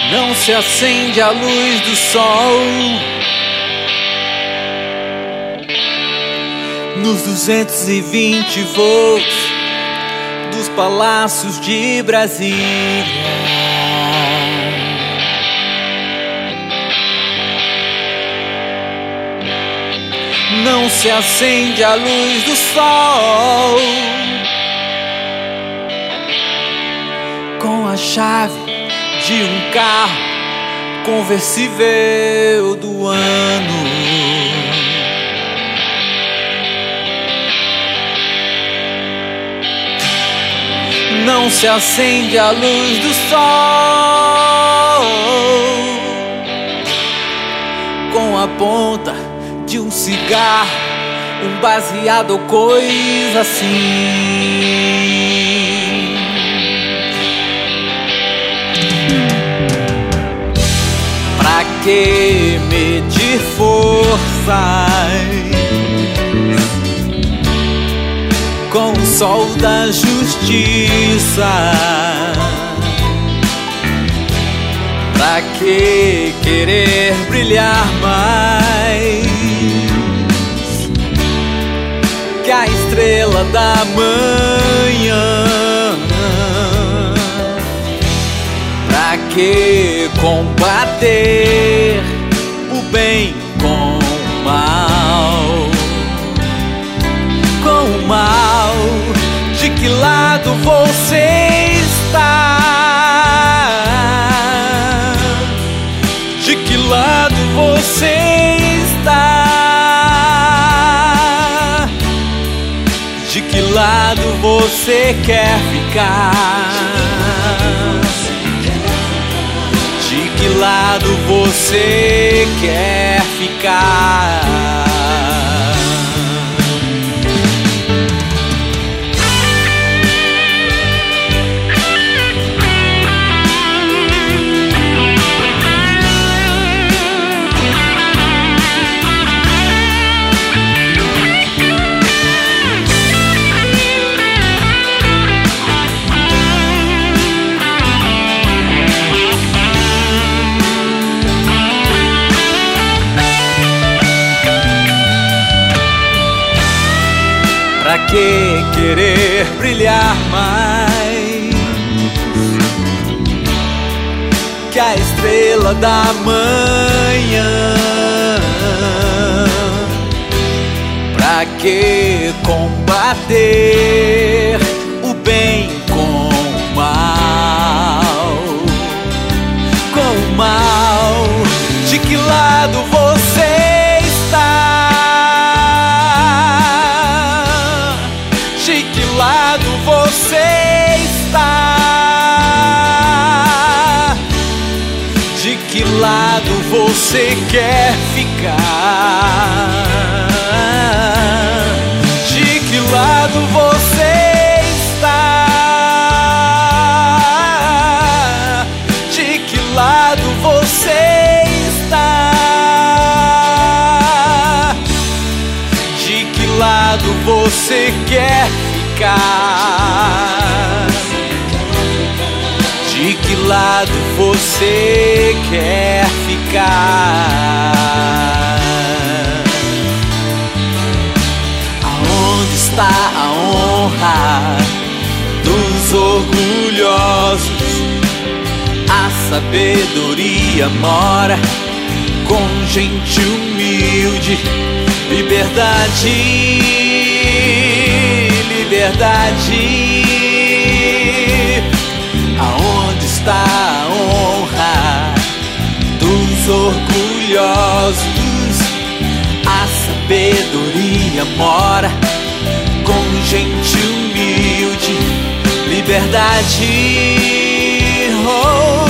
não se acende a luz do sol. Nos 220 volts dos palácios de Brasília, não se acende a luz do sol. Com a chave de um carro conversível do ano, não se acende a luz do sol. Com a ponta de um cigarro, um baseado ou coisa assim. Pra que medir forças com o sol da justiça? Pra que querer brilhar mais que a estrela da manhã? Pra que combater o bem com o mal? Com o mal, de que lado você está? De que lado você está? De que lado você quer ficar? De que lado você quer ficar? Pra que querer brilhar mais que a estrela da manhã? Pra que combater o bem com o mal? Com o mal, de que lado você está? De que lado você está? De que lado você quer ficar? De que lado você está? De que lado você está? De que lado você quer ficar? De que lado você quer ficar? Aonde está a honra dos orgulhosos? A sabedoria mora com gente humilde. Liberdade, liberdade. Aonde está a honra dos orgulhosos? A sabedoria mora com gente humilde. Liberdade, oh.